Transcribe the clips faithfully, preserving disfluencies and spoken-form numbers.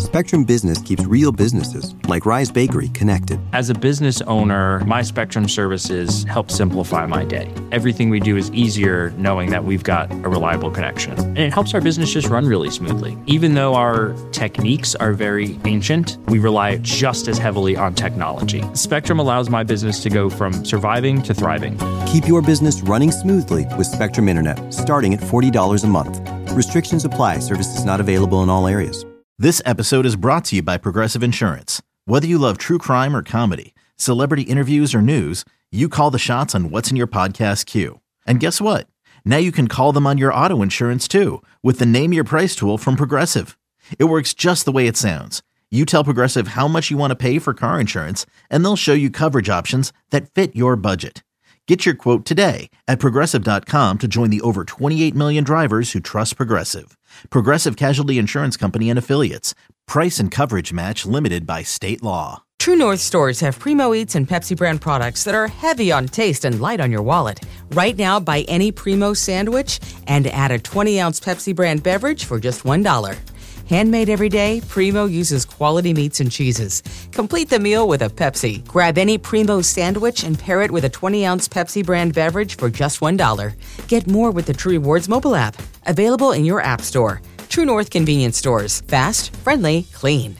Spectrum Business keeps real businesses, like Rise Bakery, connected. As a business owner, my Spectrum services help simplify my day. Everything we do is easier knowing that we've got a reliable connection. And it helps our business just run really smoothly. Even though our techniques are very ancient, we rely just as heavily on technology. Spectrum allows my business to go from surviving to thriving. Keep your business running smoothly with Spectrum Internet, starting at forty dollars a month. Restrictions apply. Services not available in all areas. This episode is brought to you by Progressive Insurance. Whether you love true crime or comedy, celebrity interviews or news, you call the shots on what's in your podcast queue. And guess what? Now you can call them on your auto insurance too with the Name Your Price tool from Progressive. It works just the way it sounds. You tell Progressive how much you want to pay for car insurance, and they'll show you coverage options that fit your budget. Get your quote today at Progressive dot com to join the over twenty-eight million drivers who trust Progressive. Progressive Casualty Insurance Company and Affiliates. Price and coverage match limited by state law. True North stores have Primo Eats and Pepsi brand products that are heavy on taste and light on your wallet. Right now, buy any Primo sandwich and add a twenty-ounce Pepsi brand beverage for just one dollar. Handmade every day, Primo uses quality meats and cheeses. Complete the meal with a Pepsi. Grab any Primo sandwich and pair it with a twenty-ounce Pepsi brand beverage for just one dollar. Get more with the True Rewards mobile app. Available in your app store. True North convenience stores. Fast, friendly, clean.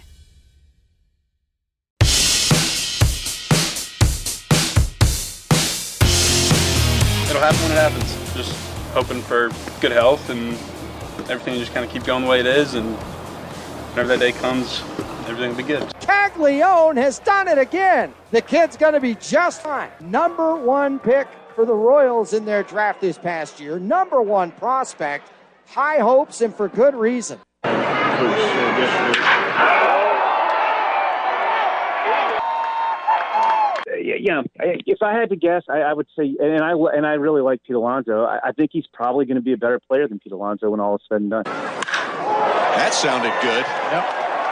It'll happen when it happens. Just hoping for good health and everything just kind of keep going the way it is, and whenever that day comes, everything will be good. Caglione has done it again. The kid's going to be just fine. Number one pick for the Royals in their draft this past year. Number one prospect. High hopes, and for good reason. Yeah, if I had to guess, I, I would say, and I and I really like Pete Alonso. I, I think he's probably going to be a better player than Pete Alonso when all is said and done. That sounded good. Yep.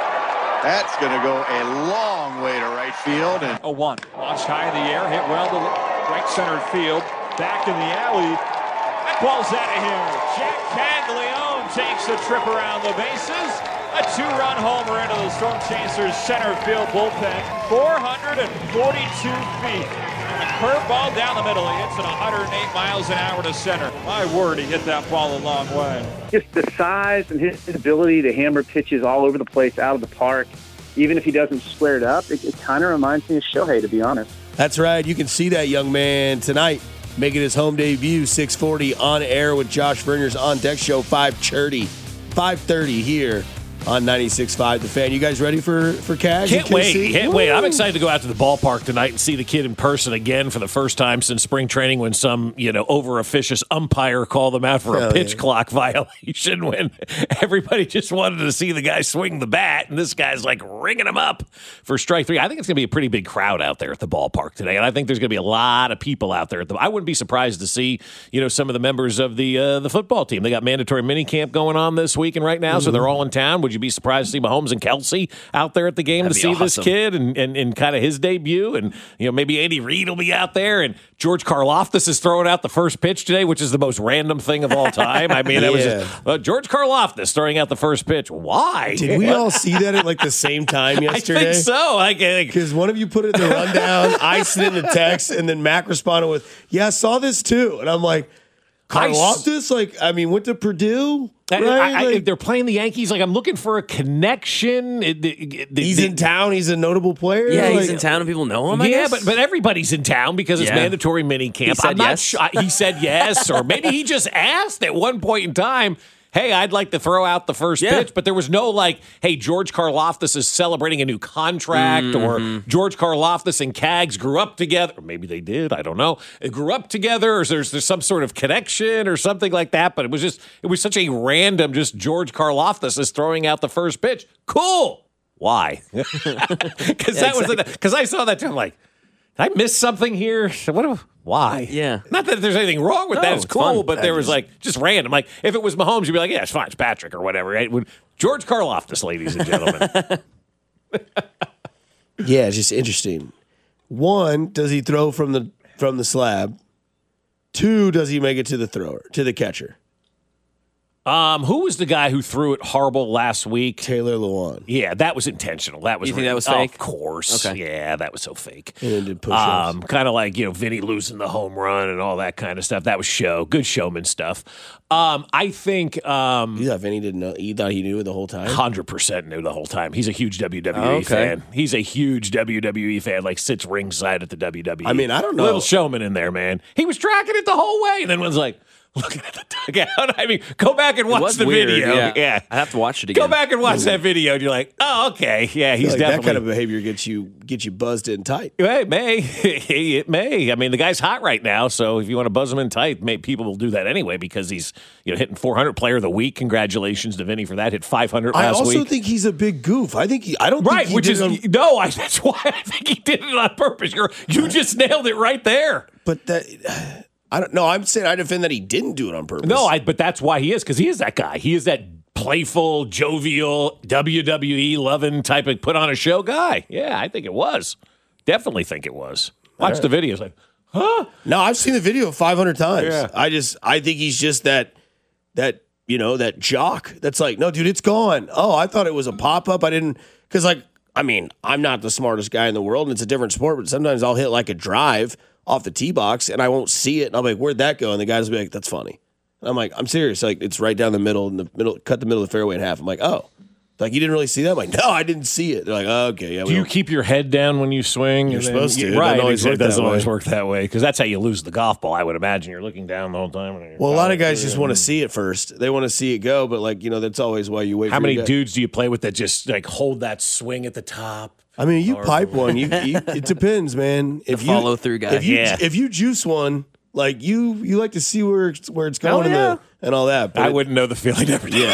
That's going to go a long way to right field. And a one launched high in the air, hit well to right center field, back in the alley. That ball's out of here. Jack Caglione takes a trip around the bases. A two-run homer into the Storm Chasers center field bullpen. four hundred forty-two feet. And a curveball down the middle. He hits it one hundred eight miles an hour to center. My word, he hit that ball a long way. Just the size and his ability to hammer pitches all over the place, out of the park, even if he doesn't square it up, it, it kind of reminds me of Shohei, to be honest. That's right. You can see that young man tonight making his home debut, six forty on air with Josh Verner's On Deck Show, five thirty, five thirty here on ninety-six point five The Fan. You guys ready for, for Cash? Can't wait. Can't wait. I'm excited to go out to the ballpark tonight and see the kid in person again for the first time since spring training when some, you know, over-officious umpire called them out for a Hell pitch yeah. clock violation when everybody just wanted to see the guy swing the bat, and this guy's like ringing him up for strike three. I think it's going to be a pretty big crowd out there at the ballpark today, and I think there's going to be a lot of people out there. At the, I wouldn't be surprised to see, you know, some of the members of the uh, the football team. They got mandatory minicamp going on this week and right now, mm-hmm. so they're all in town. Would you be surprised to see Mahomes and Kelsey out there at the game That'd to see awesome. this kid and, and, and kind of his debut? And, you know, maybe Andy Reid will be out there, and George Karlaftis is throwing out the first pitch today, which is the most random thing of all time. I mean, yeah. that was just, uh, George Karlaftis throwing out the first pitch. Why? Did we all see that at like the same time yesterday? I think so. I Because one of you put it in the rundown, I sent in the text, and then Mac responded with, yeah, I saw this too. And I'm like, Karlaftis? Like, I mean, went to Purdue? Right? I, I, like, they're playing the Yankees. Like, I'm looking for a connection. It, it, it, he's it, in town. He's a notable player. Yeah, like, he's in town and people know him, I yeah, guess? but but everybody's in town because it's Yeah. mandatory mini camp. He said I'm not yes. sure. He said yes, or maybe he just asked at one point in time, hey, I'd like to throw out the first Yeah. pitch, but there was no like, hey, George Karlaftis is celebrating a new contract, Mm-hmm. or George Karlaftis and Cags grew up together. Or maybe they did, I don't know. They grew up together, or there's there's some sort of connection or something like that, but it was just, it was such a random, just George Karlaftis is throwing out the first pitch. Cool. Why? Because that was, because I saw that too, I'm like, did I miss something here? What? Why? Yeah. Not that there's anything wrong with No, that. It's it's cool, fun. but there was like just random. Like if it was Mahomes, you'd be like, yeah, it's fine. It's Patrick or whatever. Right? When George Karlaftis, ladies and gentlemen. Yeah, it's just interesting. One, does he throw from the from the slab? Two, does he make it to the thrower, to the catcher? Um, who was the guy who threw it horrible last week? Taylor Lewan. Yeah, that was intentional. That was You think real. that was fake? Of course. Okay. Yeah, that was so fake. And then did push-ups. Um, kind of like, you know, Vinny losing the home run and all that kind of stuff. That was show. Good showman stuff. Um, I think um, You thought Vinny didn't know? You thought he knew the whole time? one hundred percent knew the whole time. He's a huge W W E Oh, okay. fan. He's a huge W W E fan, like sits ringside at the W W E. I mean, I don't know. Little showman in there, man. He was tracking it the whole way and then was like, looking at the dugout. I mean, go back and It watch was the weird, video. Yeah. Yeah. I have to watch it again. Go back and watch that video, and you're like, oh, okay. Yeah, he's like definitely. that kind of behavior gets you get you buzzed in tight. It may. It may. I mean, the guy's hot right now, so if you want to buzz him in tight, may, people will do that anyway because he's you know hitting four hundred player of the week. Congratulations to Vinny for that. Hit five hundred I last also week. think he's a big goof. I think he. I don't Right, think he which did is it on, no. I, that's why I think he did it on purpose. You're, you just nailed it right there. but that. I don't know. I'm saying I defend that he didn't do it on purpose. No, I. But that's why he is because he is that guy. He is that playful, jovial, W W E loving type of put on a show guy. Yeah, I think it was. Definitely think it was. Watch All the right. videos. Like, huh? No, I've seen the video five hundred times. Yeah. I just, I think he's just that, that you know, that jock. That's like, no, dude, it's gone. Oh, I thought it was a pop up. I didn't, because like, I mean, I'm not the smartest guy in the world, and it's a different sport. But sometimes I'll hit like a drive off the tee box, and I won't see it, and I'll be like, "Where'd that go?" And the guys will be like, "That's funny." And I'm like, "I'm serious. Like, it's right down the middle, in the middle, cut the middle of the fairway in half." I'm like, "Oh." Like, you didn't really see that? I'm like, no, I didn't see it. They're like, oh, okay. Yeah, Do you don't- keep your head down when you swing? You're And then- supposed to. It Right. doesn't always It work that doesn't always way. work that way because that's how you lose the golf ball, I would imagine. You're looking down the whole time. and you're Well, a lot of following guys just through. want to see it first. They want to see it go, but like, you know, that's always why you wait How for many your guy- dudes do you play with that just like hold that swing at the top? I mean, you Or- pipe one. You, you it depends, man. If you follow through guy. If you Yeah. if you juice one, like you you like to see where it's, where it's Hell going yeah. and, the, and all that. But I wouldn't know the feeling every day.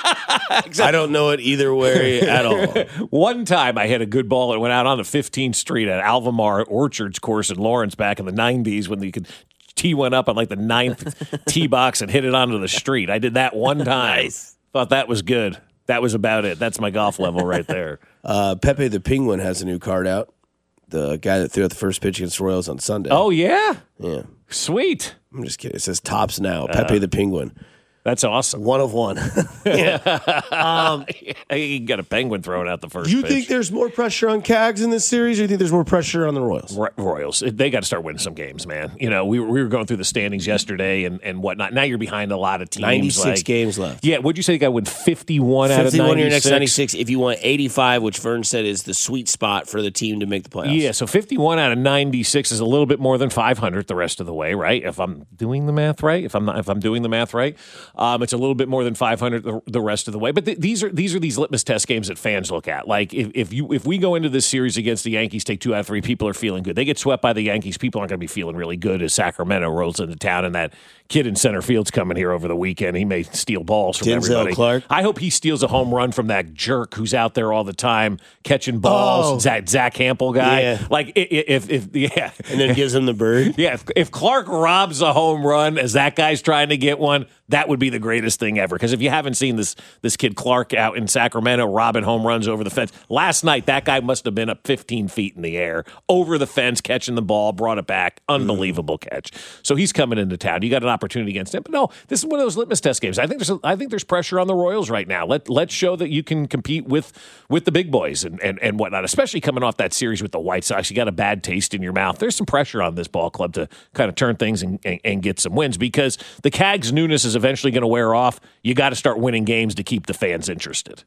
I don't know it either way at all. One time I hit a good ball. It went out on the fifteenth Street at Alvamar Orchards course in Lawrence back in the nineties when you could tee one up on like the ninth tee box and hit it onto the street. I did that one time. Nice. Thought that was good. That was about it. That's my golf level right there. Uh, Pepe the Penguin has a new card out. The guy that threw out the first pitch against the Royals on Sunday. Oh, yeah? yeah. Sweet. I'm just kidding. It says tops now. Pepe the Penguin. That's awesome. One of one. um, You got a penguin throwing out the first you pitch. think there's more pressure on Cags in this series, or you think there's more pressure on the Royals? Ro- Royals, they got to start winning some games, man. You know, we were, we were going through the standings yesterday and, and whatnot. Now you're behind a lot of teams. ninety-six like, games left. Yeah, what'd you say? You got to win fifty-one out of fifty-one ninety-six? your next ninety-six. If you want eighty-five, which Vern said is the sweet spot for the team to make the playoffs. Yeah, so fifty-one out of ninety-six is a little bit more than five hundred the rest of the way, right? If I'm doing the math right, if I'm not, if I'm doing the math right, um, it's a little bit more than five hundred the, the rest of the way. But th- these are these are these litmus test games that fans look at. Like if, if you if we go into this series against the Yankees, take two out of three, people are feeling good. They get swept by the Yankees, people aren't going to be feeling really good as Sacramento rolls into town, and that kid in center field's coming here over the weekend. He may steal balls from Denzel everybody. Clark? I hope he steals a home run from that jerk who's out there all the time catching balls. Oh. Zach, Zach Hampel guy. Yeah. Like i- i- if if yeah. And then gives him the bird. Yeah, if, if Clark robs a home run as that guy's trying to get one, that would be the greatest thing ever. Because if you haven't seen this this kid Clark out in Sacramento robbing home runs over the fence, last night that guy must have been up fifteen feet in the air, over the fence, catching the ball, brought it back. Unbelievable mm. catch. So he's coming into town. You got an opportunity against him. But no, this is one of those litmus test games. I think there's I think there's pressure on the Royals right now. Let let's show that you can compete with with the big boys and, and, and whatnot, especially coming off that series with the White Sox. You got a bad taste in your mouth. There's some pressure on this ball club to kind of turn things and, and, and get some wins because the Cags' newness is eventually going to wear off. You got to start winning games to keep the fans interested.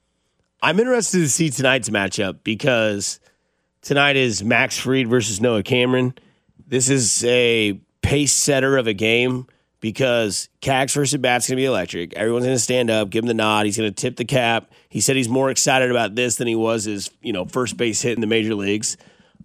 I'm interested to see tonight's matchup because tonight is Max Fried versus Noah Cameron. This is a pace setter of a game because Cags versus Bat's going to be electric. Everyone's going to stand up, give him the nod. He's going to tip the cap. He said he's more excited about this than he was his, you know, first base hit in the major leagues.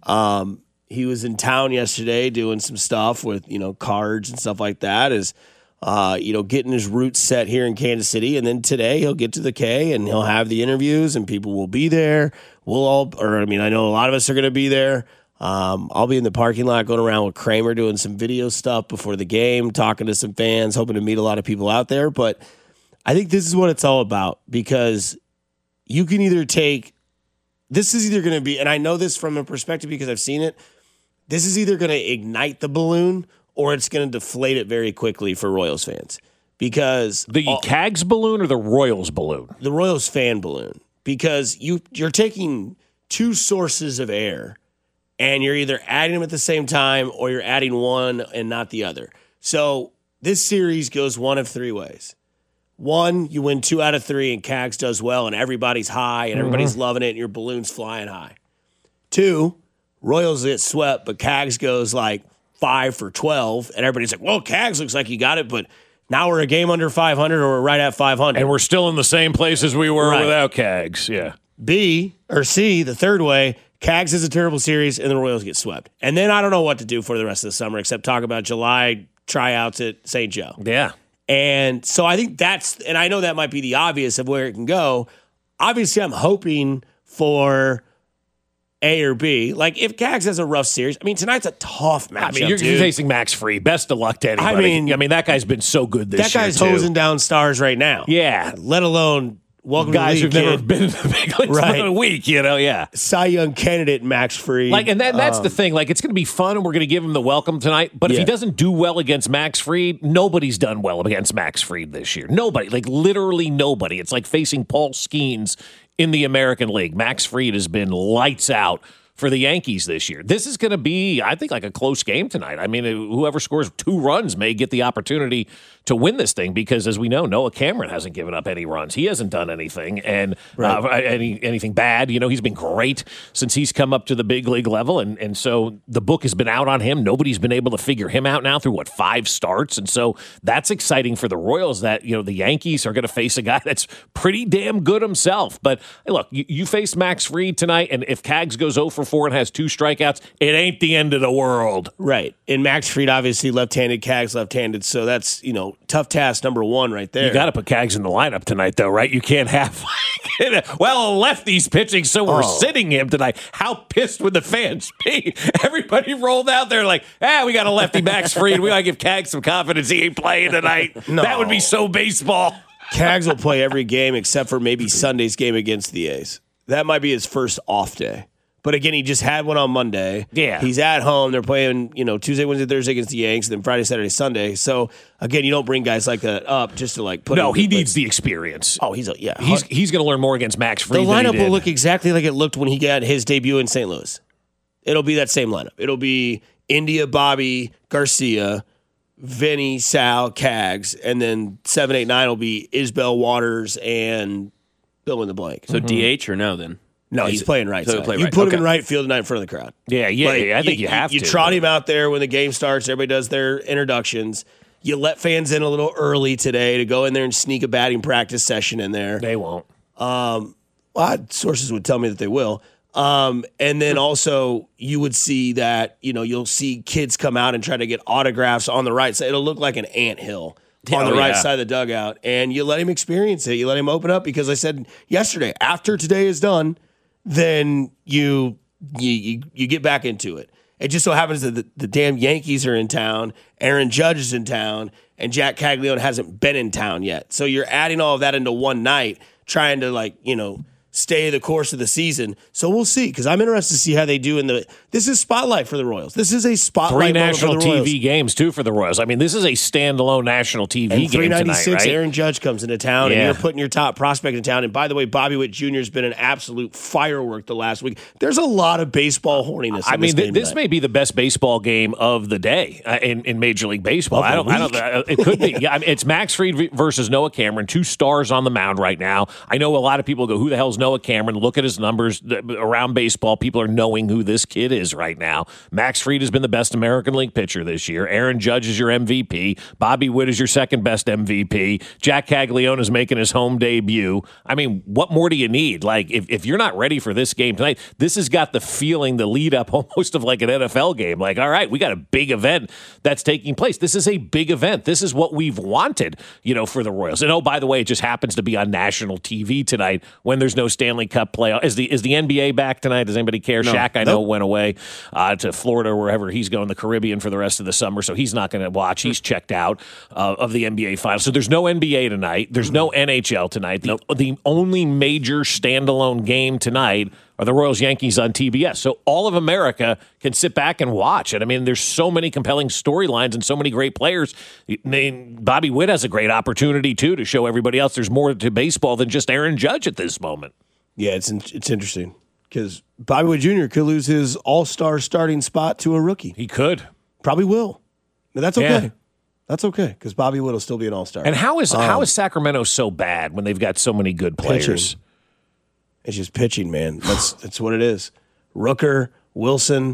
Um, he was in town yesterday doing some stuff with, you know, cards and stuff like that as, uh, you know, getting his roots set here in Kansas City. And then today he'll get to the K and he'll have the interviews and people will be there. We'll all, or I mean, I know a lot of us are going to be there. Um, I'll be in the parking lot going around with Kramer doing some video stuff before the game, talking to some fans, hoping to meet a lot of people out there. But I think this is what it's all about because you can either take, this is either going to be, and I know this from a perspective because I've seen it, this is either going to ignite the balloon or it's going to deflate it very quickly for Royals fans because the all, Cags balloon or the Royals balloon? The Royals fan balloon, because you you're taking two sources of air, and you're either adding them at the same time or you're adding one and not the other. So this series goes one of three ways. One, you win two out of three, and Cags does well, and everybody's high, and everybody's mm-hmm. loving it, and your balloon's flying high. Two, Royals get swept, but Cags goes like five for twelve, and everybody's like, well, Cags looks like he got it, but now we're a game under five hundred, or we're right at five hundred. And we're still in the same place as we were right. without Cags, yeah. B, or C, the third way, Cags is a terrible series, and the Royals get swept. And then I don't know what to do for the rest of the summer except talk about July tryouts at Saint Joe. Yeah. And so I think that's, and I know that might be the obvious of where it can go. Obviously, I'm hoping for A or B. Like, if Cags has a rough series, I mean, tonight's a tough matchup. I mean, you're dude. facing Max Fried. Best of luck to anybody. I mean, I mean, that guy's been so good this that year. That guy's too. hosing down stars right now. Yeah. Let alone welcome guys to the league, who've never kid. been in the big leagues right. for a week, you know, yeah. Cy Young candidate Max Fried. Like, and that, that's um, the thing. Like, it's going to be fun, and we're going to give him the welcome tonight. But if yeah. he doesn't do well against Max Fried, nobody's done well against Max Fried this year. Nobody. Like, literally nobody. It's like facing Paul Skeens in the American League. Max Fried has been lights out for the Yankees this year. This is going to be, I think, like a close game tonight. I mean, whoever scores two runs may get the opportunity to win this thing because, as we know, Noah Cameron hasn't given up any runs. He hasn't done anything, and right. uh, any anything bad. You know, he's been great since he's come up to the big league level, and, and so the book has been out on him. Nobody's been able to figure him out now through, what, five starts? And so that's exciting for the Royals that, you know, the Yankees are going to face a guy that's pretty damn good himself. But, hey, look, you, you face Max Fried tonight, and if Cags goes oh for four and has two strikeouts, it ain't the end of the world. Right. And Max Fried, obviously left-handed, Cags left-handed, so that's, you know, tough task number one right there. You got to put Cags in the lineup tonight, though, right? You can't have, well, lefty's pitching, so we're oh. sitting him tonight. How pissed would the fans be? Everybody rolled out there like, ah, we got a lefty Max Fried. We got to give Cags some confidence he ain't playing tonight. No. That would be so baseball. Cags will play every game except for maybe Sunday's game against the A's. That might be his first off day. But again, he just had one on Monday. Yeah. He's at home. They're playing, you know, Tuesday, Wednesday, Thursday against the Yanks, and then Friday, Saturday, Sunday. So, again, you don't bring guys like that up just to, like, put No, him, he like, needs the experience. Oh, he's, a, yeah. He's he's going to learn more against Max Fried. The lineup than he will look exactly like it looked when he got his debut in Saint Louis. It'll be that same lineup. It'll be India, Bobby, Garcia, Vinny, Sal, Cags, and then seven, eight, nine will be Isbell, Waters, and fill in the blank. So mm-hmm. D H or no, then? No, he's, he's playing right so side. Play you right. put okay. him in right field tonight in front of the crowd. Yeah, yeah, like, yeah. I think you, you have you, to. You trot him out there when the game starts. Everybody does their introductions. You let fans in a little early today to go in there and sneak a batting practice session in there. They won't. Um, well, sources would tell me that they will. Um, and then also you would see that, you know, you'll see kids come out and try to get autographs on the right side. It'll look like an anthill on the oh, right yeah. side of the dugout. And you let him experience it. You let him open up because I said yesterday, after today is done, then you you you, you get back into it. It just so happens that the, the damn Yankees are in town, Aaron Judge is in town, and Jack Caglione hasn't been in town yet. So you're adding all of that into one night, trying to, like, you know, stay the course of the season. So we'll see, because I'm interested to see how they do in the – this is spotlight for the Royals. This is a spotlight Three national for the T V Royals. games, too, for the Royals. I mean, this is a standalone national T V and game three ninety-six, tonight, right? Aaron Judge comes into town, yeah. and you're putting your top prospect in town. And by the way, Bobby Witt Junior has been an absolute firework the last week. There's a lot of baseball horniness I in mean, this game this tonight. may be the best baseball game of the day uh, in, in Major League Baseball. I don't, I don't. Uh, it could be. Yeah, I mean, it's Max Fried versus Noah Cameron, two stars on the mound right now. I know a lot of people go, "Who the hell's Noah Cameron?" Look at his numbers around baseball. People are knowing who this kid is right now. Max Fried has been the best American League pitcher this year. Aaron Judge is your M V P. Bobby Witt is your second best M V P. Jack Caglione is making his home debut. I mean, what more do you need? Like, if, if you're not ready for this game tonight, this has got the feeling, the lead up almost of like an N F L game. Like, all right, we got a big event that's taking place. This is a big event. This is what we've wanted, you know, for the Royals. And oh, by the way, it just happens to be on national T V tonight when there's no Stanley Cup playoff. Is the is the N B A back tonight? Does anybody care? No. Shaq, I know, nope. went away uh, to Florida or wherever he's going, the Caribbean, for the rest of the summer, so he's not going to watch. He's checked out uh, of the N B A finals. So there's no N B A tonight. There's no N H L tonight. The, nope. the only major standalone game tonight are the Royals-Yankees on T B S. So all of America can sit back and watch it. I mean, there's so many compelling storylines and so many great players. I mean, Bobby Witt has a great opportunity, too, to show everybody else there's more to baseball than just Aaron Judge at this moment. Yeah, it's it's interesting because Bobby Witt Junior could lose his all-star starting spot to a rookie. He could. Probably will. But that's okay. Yeah. That's okay because Bobby Witt will still be an all-star. And how is um, how is Sacramento so bad when they've got so many good players? Pitching. It's just pitching, man. That's that's what it is. Rooker, Wilson,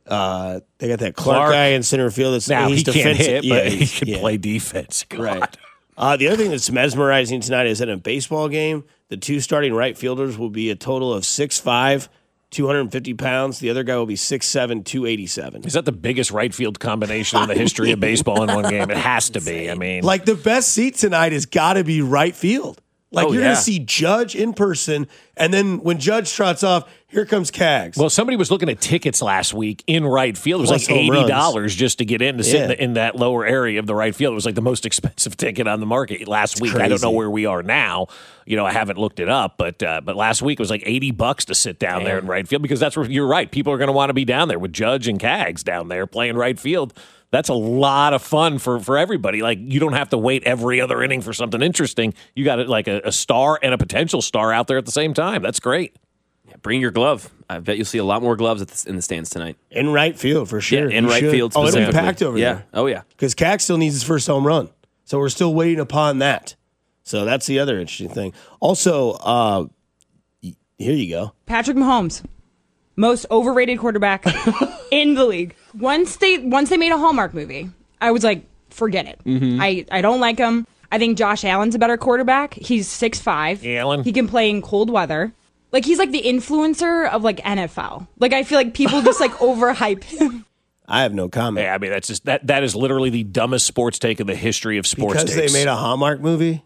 uh, they got that Clark, Clark guy in center field. That's now he's he can't defensive. hit, yeah, but he can yeah. play defense. God. Right. Uh, the other thing that's mesmerizing tonight is that in a baseball game, the two starting right fielders will be a total of six five, two hundred fifty pounds. The other guy will be six seven, two eighty-seven. Is that the biggest right field combination in the history of baseball in one game? It has to be. I mean, Like, the best seat tonight has got to be right field. Like, Oh, you're yeah. going to see Judge in person, and then when Judge trots off, here comes Cags. well, somebody was looking at tickets last week in right field. It was Plus like home eighty runs. dollars just to get in to sit in, Yeah. the, in that lower area of the right field. It was like the most expensive ticket on the market last week. I don't crazy. know where we are now. You know, I haven't looked it up, but uh, but last week it was like eighty bucks to sit down there in right field because that's where you're right. People are going to want to be down there with Judge and Cags down there playing right field. That's a lot of fun for, for everybody. Like, you don't have to wait every other inning for something interesting. You got like a, a star and a potential star out there at the same time. That's great. Yeah, bring your glove. I bet you'll see a lot more gloves at the, in the stands tonight. In right field, for sure. Yeah, in You right should. field Oh, it'll be specifically. packed over yeah. there. Oh, yeah. Because Cags still needs his first home run. So we're still waiting upon that. So that's the other interesting thing. Also, uh, y- here you go. Patrick Mahomes, most overrated quarterback in the league. Once they once they made a Hallmark movie, I was like, forget it. Mm-hmm. I, I don't like him. I think Josh Allen's a better quarterback. He's six five. Allen. He can play in cold weather. Like, he's like the influencer of like N F L. Like, I feel like people just like overhype him. I have no comment. Yeah, I mean, that's just that that is literally the dumbest sports take in the history of sports Because takes. they made a Hallmark movie?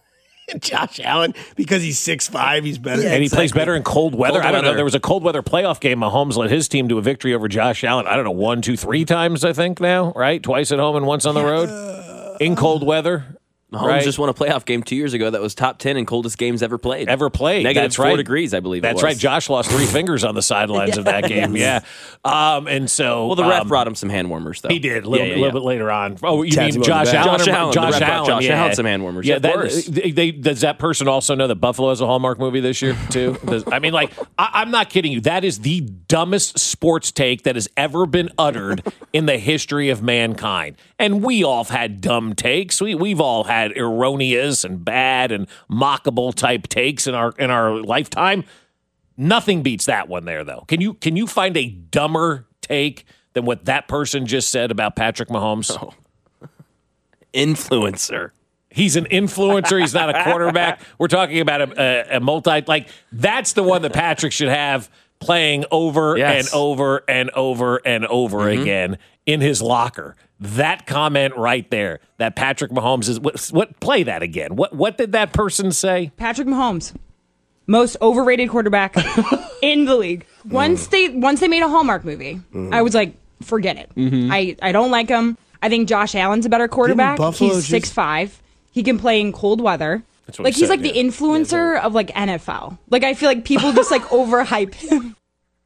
Josh Allen, because he's six five, he's better. and he plays better in cold weather. Cold I don't know. weather. There was a cold weather playoff game. Mahomes led his team to a victory over Josh Allen. I don't know, one, two, three times, I think now, right? Twice at home and once on the road in cold weather. Mahomes right? just won a playoff game two years ago that was top ten in coldest games ever played. Ever played. Negative That's four right. degrees, I believe That's it was. right. Josh lost three fingers on the sidelines of that game. Yeah. Um, and so. Well, the ref um, brought him some hand warmers, though. He did a little, Yeah, yeah, bit, little yeah. bit later on. Oh, you Tapped him mean on the Josh back. Allen? Josh or- Allen, the Josh ref brought Allen. Josh yeah. Allen some hand warmers. Yeah, Yeah, of that, course. they, they, does that person also know that Buffalo has a Hallmark movie this year too? Does, I mean, like, I, I'm not kidding you. That is the dumbest sports take that has ever been uttered in the history of mankind. And we all have had dumb takes. We we've all had erroneous and bad and mockable type takes in our in our lifetime. Nothing beats that one there, though. Can you can you find a dumber take than what that person just said about Patrick Mahomes? Oh. Influencer. He's an influencer. He's not a quarterback. We're talking about a, a, a multi. Like, that's the one that Patrick should have playing over Yes. and over and over and over Mm-hmm. again in his locker. That comment right there, that Patrick Mahomes is what, what? Play that again. What? What did that person say? Patrick Mahomes, most overrated quarterback in the league. Once they once they made a Hallmark movie, I was like, forget it. I, I don't like him. I think Josh Allen's a better quarterback. Buffalo He's just- six five. He can play in cold weather. That's what Like, he he's said, like the yeah. influencer of like N F L. Like, I feel like people just like overhype him.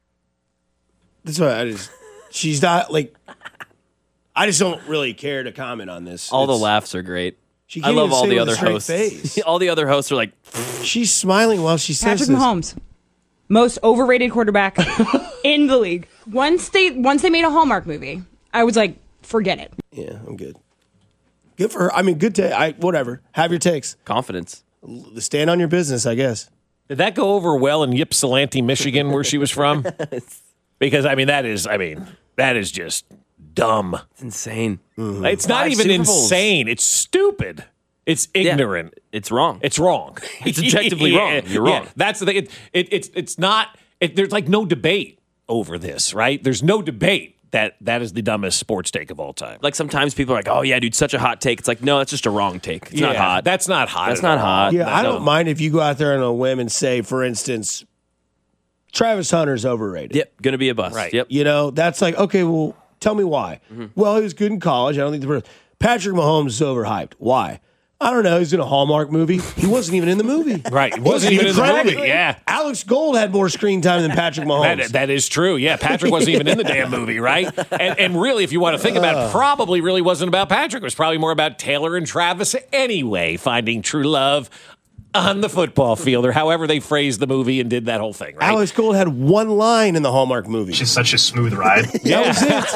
That's why I just, she's not like, I just don't really care to comment on this. All the It's- laughs are great. She I can't love even all say the with a other straight hosts. face. all the other hosts are like, She's smiling while she says Patrick this. Mahomes, most overrated quarterback in the league. Once they once they made a Hallmark movie, I was like, forget it. Yeah, I'm good. Good for her. I mean, good take. I whatever. Have your takes. confidence. L- Stand on your business, I guess. Did that go over well in Ypsilanti, Michigan, where she was from? Because I mean, that is, I mean, that is just dumb. It's insane. It's not Five even Super Bowls. insane. It's stupid. It's ignorant. It's wrong. It's wrong. It's objectively wrong. You're wrong. Yeah, that's the thing. It, it, it's it's not. It, there's like no debate over this, right? There's no debate that that is the dumbest sports take of all time. Like, sometimes people are like, oh, yeah, dude, such a hot take. It's like, no, that's just a wrong take. It's not Yeah, hot. That's not hot. That's at not all. hot. Yeah, I No. don't mind if you go out there on a whim and say, for instance, Travis Hunter's overrated. Yep, going to be a bust. Right. Yep. You know, that's like, okay, well, tell me why. Well, he was good in college. I don't think the Patrick Mahomes is overhyped. Why? I don't know. He's in a Hallmark movie. He wasn't even in the movie. Right. He wasn't even in the movie. Yeah. Alex Gold had more screen time than Patrick Mahomes. That, that is true. Yeah. Patrick wasn't even in the damn movie, right? And, and really, if you want to think about it, probably really wasn't about Patrick. It was probably more about Taylor and Travis anyway, finding true love on the football field, or however they phrased the movie and did that whole thing, right? Alex Gold had one line in the Hallmark movie. She's such a smooth ride. That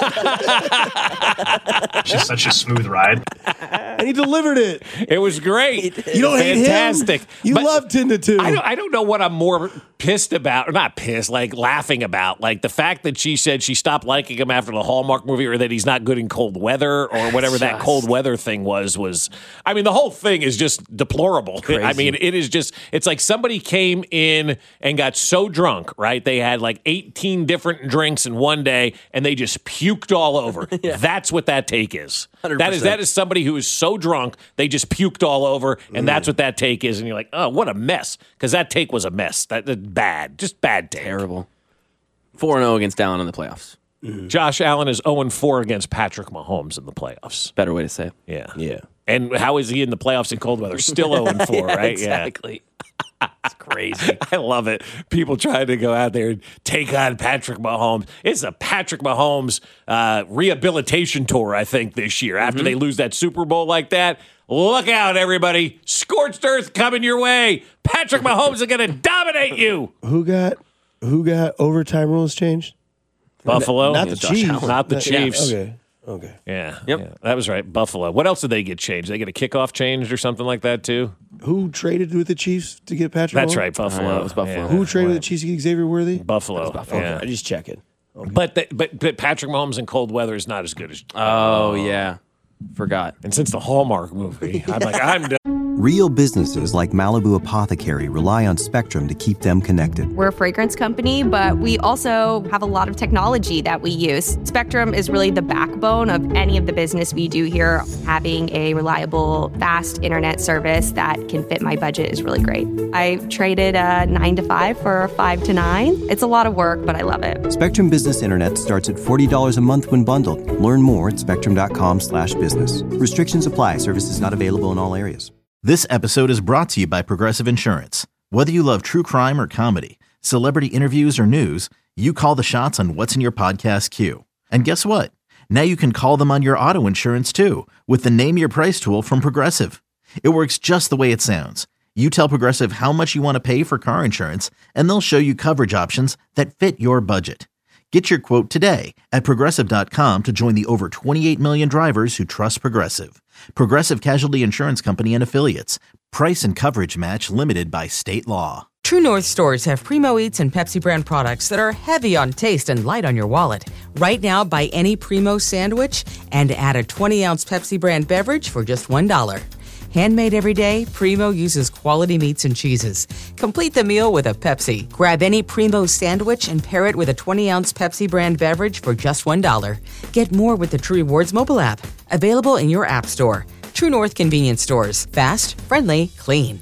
was it. She's such a smooth ride. And he delivered it. It was great. You don't Fantastic. hate him? You But love Tinda too. I don't, I don't know what I'm more pissed about, or not pissed, like laughing about. Like the fact that she said she stopped liking him after the Hallmark movie, or that he's not good in cold weather, or whatever that cold weather thing was, was, I mean, the whole thing is just deplorable. Crazy. I mean, it is just, it's like somebody came in and got so drunk, right? They had like eighteen different drinks in one day, and they just puked all over. Yeah. That's what that take is. one hundred percent. That is, that is somebody who is so drunk, they just puked all over, and mm. that's what that take is. And you're like, oh, what a mess. Because that take was a mess. That, that bad. Just bad take. Terrible. four and oh against Allen in the playoffs. Mm. Josh Allen is oh and four against Patrick Mahomes in the playoffs. Better way to say it. Yeah. Yeah. And how is he in the playoffs in cold weather? Still oh and four, yeah, right? Exactly. Yeah. It's crazy. I love it. People trying to go out there and take on Patrick Mahomes. It's a Patrick Mahomes uh, rehabilitation tour, I think, this year. After mm-hmm. they lose that Super Bowl like that, look out, everybody. Scorched earth coming your way. Patrick Mahomes is going to dominate you. Who got who got overtime rules changed? Buffalo. Not the Chiefs. Not the Chiefs. Yeah. Okay. Okay. Yeah. Yep. Yeah, that was right. Buffalo. What else did they get changed? They get a kickoff changed or something like that too? Who traded with the Chiefs to get Patrick That's Mahomes? right, Buffalo. Uh, it was Buffalo. Yeah. Who traded with the Chiefs to get Xavier Worthy? Buffalo. Buffalo. Yeah. I just check it. Okay. But, the, but but Patrick Mahomes in cold weather is not as good as. Oh, yeah. Forgot. And since the Hallmark movie, I'm like, I'm done. Real businesses like Malibu Apothecary rely on Spectrum to keep them connected. We're a fragrance company, but we also have a lot of technology that we use. Spectrum is really the backbone of any of the business we do here. Having a reliable, fast internet service that can fit my budget is really great. I traded a nine to five for a five to nine. It's a lot of work, but I love it. Spectrum Business Internet starts at forty dollars a month when bundled. Learn more at spectrum.com slash business. Restrictions apply. Services not available in all areas. This episode is brought to you by Progressive Insurance. Whether you love true crime or comedy, celebrity interviews or news, you call the shots on what's in your podcast queue. And guess what? Now you can call them on your auto insurance too with the Name Your Price tool from Progressive. It works just the way it sounds. You tell Progressive how much you want to pay for car insurance, and they'll show you coverage options that fit your budget. Get your quote today at Progressive dot com to join the over twenty-eight million drivers who trust Progressive. Progressive Casualty Insurance Company and Affiliates. Price and coverage match limited by state law. True North stores have Primo Eats and Pepsi brand products that are heavy on taste and light on your wallet. Right now, buy any Primo sandwich and add a twenty ounce Pepsi brand beverage for just one dollar. Handmade every day, Primo uses quality meats and cheeses. Complete the meal with a Pepsi. Grab any Primo sandwich and pair it with a twenty ounce Pepsi brand beverage for just one dollar. Get more with the True Rewards mobile app. Available in your app store. True North convenience stores. Fast, friendly, clean.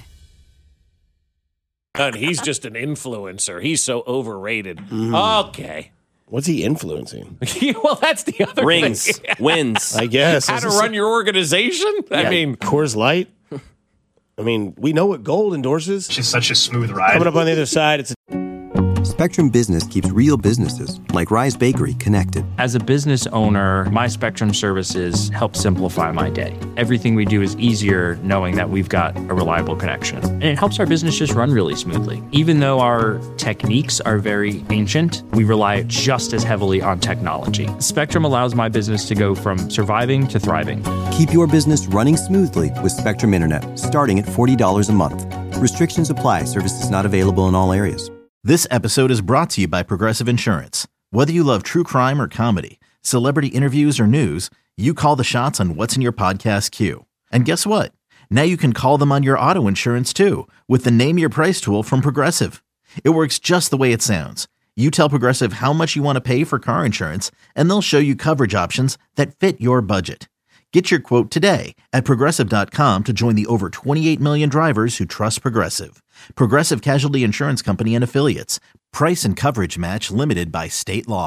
And he's just an influencer. He's so overrated. Mm. Okay. What's he influencing? Well, that's the other Rings, thing. wins. I guess. How to run your organization? I Yeah, mean, Coors Light. I mean, we know what Gold endorses. She's such a smooth ride. Coming up on the other side, it's a Spectrum Business keeps real businesses, like Rise Bakery, connected. As a business owner, my Spectrum services help simplify my day. Everything we do is easier knowing that we've got a reliable connection. And it helps our business just run really smoothly. Even though our techniques are very ancient, we rely just as heavily on technology. Spectrum allows my business to go from surviving to thriving. Keep your business running smoothly with Spectrum Internet, starting at forty dollars a month. Restrictions apply. Services not available in all areas. This episode is brought to you by Progressive Insurance. Whether you love true crime or comedy, celebrity interviews or news, you call the shots on what's in your podcast queue. And guess what? Now you can call them on your auto insurance too with the Name Your Price tool from Progressive. It works just the way it sounds. You tell Progressive how much you want to pay for car insurance, and they'll show you coverage options that fit your budget. Get your quote today at Progressive dot com to join the over twenty-eight million drivers who trust Progressive. Progressive Casualty Insurance Company and Affiliates. Price and coverage match limited by state law.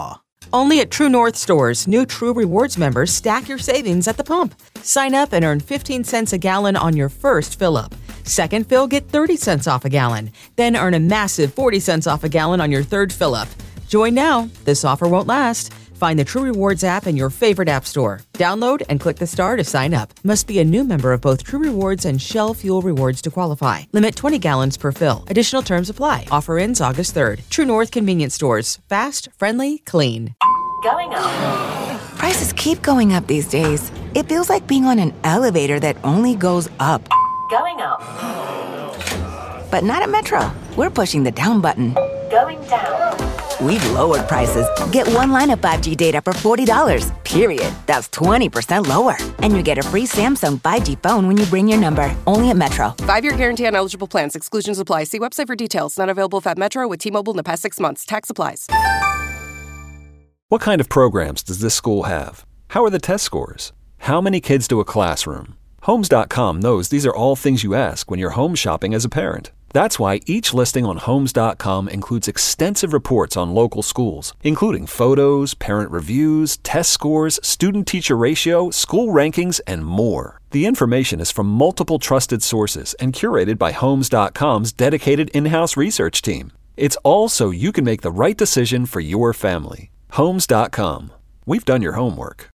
Only at True North stores, new True Rewards members stack your savings at the pump. Sign up and earn fifteen cents a gallon on your first fill-up. Second fill, get thirty cents off a gallon. Then earn a massive forty cents off a gallon on your third fill-up. Join now. This offer won't last. Find the True Rewards app in your favorite app store. Download and click the star to sign up. Must be a new member of both True Rewards and Shell Fuel Rewards to qualify. Limit twenty gallons per fill. Additional terms apply. Offer ends August third. True North Convenience Stores. Fast, friendly, clean. Going up. Prices keep going up these days. It feels like being on an elevator that only goes up. Going up. But not at Metro. We're pushing the down button. Going down. We've lowered prices. Get one line of five G data for forty dollars, period. That's twenty percent lower. And you get a free Samsung five G phone when you bring your number. Only at Metro. Five-year guarantee on eligible plans. Exclusions apply. See website for details. Not available at Metro with T-Mobile in the past six months. Tax applies. What kind of programs does this school have? How are the test scores? How many kids do a classroom? Homes dot com knows these are all things you ask when you're home shopping as a parent. That's why each listing on Homes dot com includes extensive reports on local schools, including photos, parent reviews, test scores, student-teacher ratio, school rankings, and more. The information is from multiple trusted sources and curated by Homes dot com's dedicated in-house research team. It's all so you can make the right decision for your family. Homes dot com. We've done your homework.